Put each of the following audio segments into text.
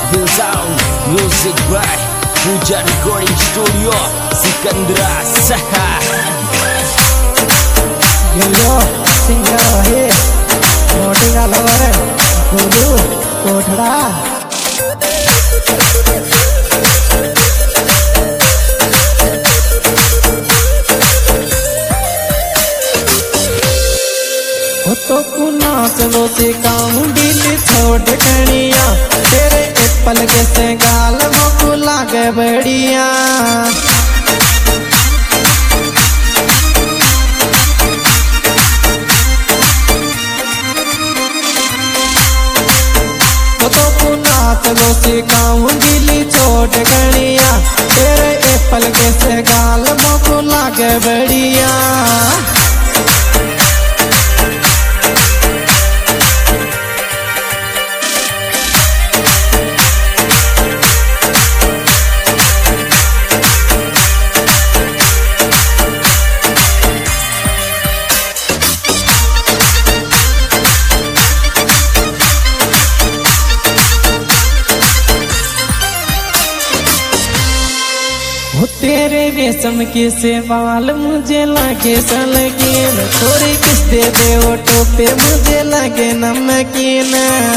Feel Sound Music by Puja Recording Studio Sikandra Saha यो singer है मोटी का लवर गुरु कोठड़ा तो कुना चलो से काऊं दिल छोड़ कनिया तेरे एप्पल के से गाल मोकू लागे बढ़िया तो कुना चलो से काऊं दिल छोड़ कनिया तेरे एप्पल के से गाल मोकू लागे बढ़िया तेरे रेशम के से बाल मुझे लगे सलगीन थोड़ी किस दे दे ओटो पे मुझे लगे नमकीन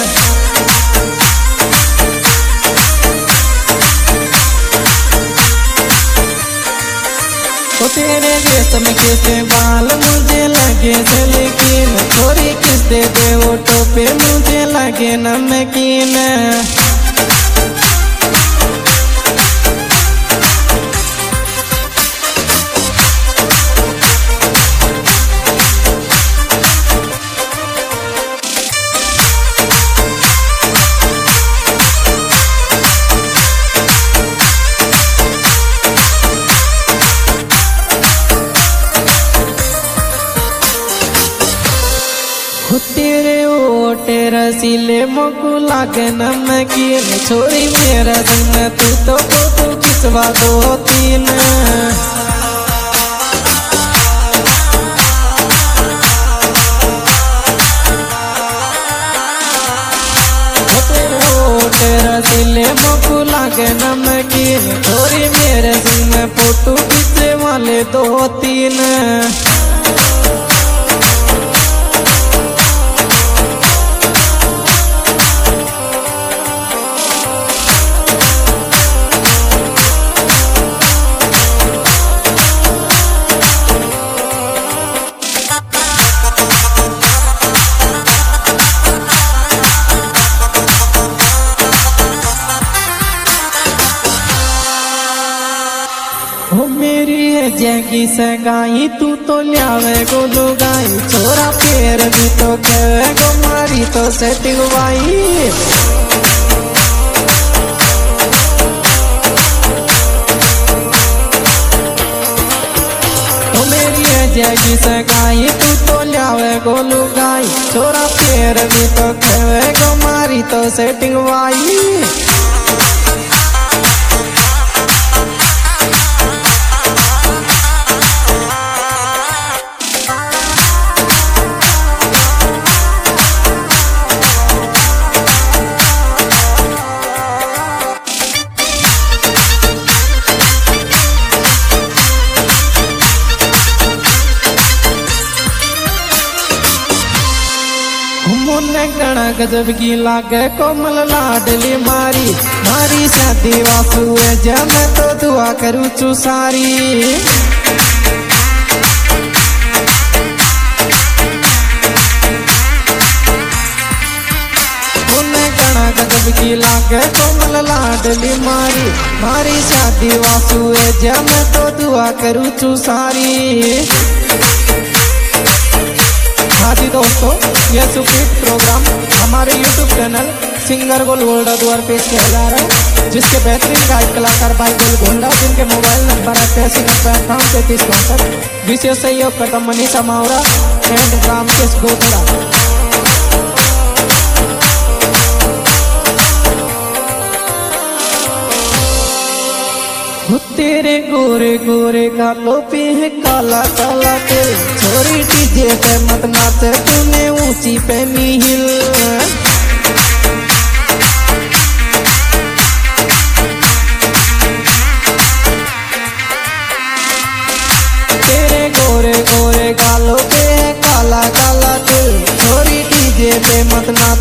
तेरे रेशम के से बाल मुझे लगे सलगीन थोड़ी किस दे दे ओटो पे मुझे लगे नमकीन तेरे ओटे रसीले मोकू लागे नमकीन छोरी मेरा दिन तू तो फोटो खिंचवा दो तीन तेरे ओटे रसीले मोकू लागे नमकीन छोरी मेरे दिन फोटो खिंचने वाले दो तीन हो मेरी है जैगी सगाई तू तो लियावे गोलू गाई छोरा पेर भी तो कहे गो मारी तो सेटिंगवाई हो मेरी है जैगी सगाई तू तो लियावे गोलू गाई छोरा पेर भी तो कहे गो मारी तो सेटिंगवाई मुन्ने गणा गजब की लागे कोमल लाडली मारी मारी शादी वासु है जब मैं तो दुआ करूँ चुसारी मुन्ने गणा गजब की लागे कोमल लाडली मारी मारी शादी वासु है जब मैं तो दुआ करूँ चुसारी हाँ जी दोस्तों यह सुपीट प्रोग्राम हमारे YouTube चैनल सिंगर गोल गोल्डा द्वार पेश किया जा रहा है जिसके बेहतरीन गायक कलाकार भाई गोल गोल्डा जिनके मोबाइल नंबर 88 विशेष सहयोग करता मनीषा मावरा एंड रामकेश गोथड़ा तेरे गोरे गोरे गालों पे है काला काला तेल छोरी डीजे पे मत नाच तूने ऊंची पे नीहिल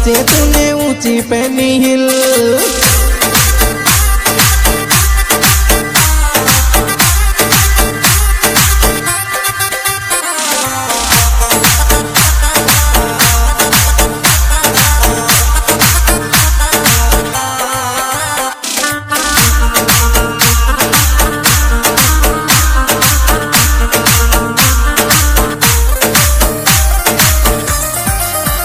से तूने ऊंची पहनी हिल